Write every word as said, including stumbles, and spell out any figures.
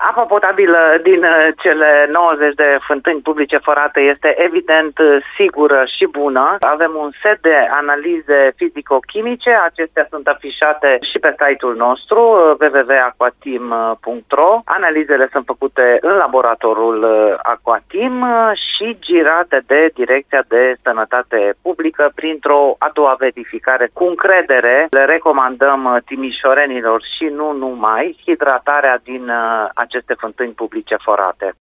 Apa potabilă din cele nouăzeci de fântâni publice forate este evident sigură și bună. Avem un set de analize fizico-chimice, acestea sunt afișate și pe site-ul nostru w w w punct aquatim punct r o. Analizele sunt făcute în laboratorul Aquatim și girate de Direcția de Sănătate Publică printr-o a doua verificare. Cu încredere le recomandăm timișorenilor și nu numai hidratarea din aceste fântâni publice forate.